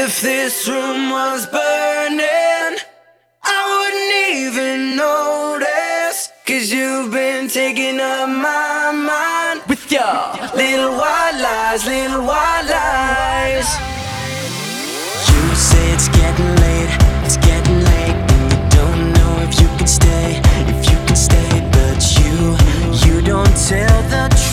If this room was burning, I wouldn't even notice, 'cause you've been taking up my mind with your little white lies, little white lies. You say it's getting late, it's getting late, and you don't know if you can stay, but you don't tell the truth.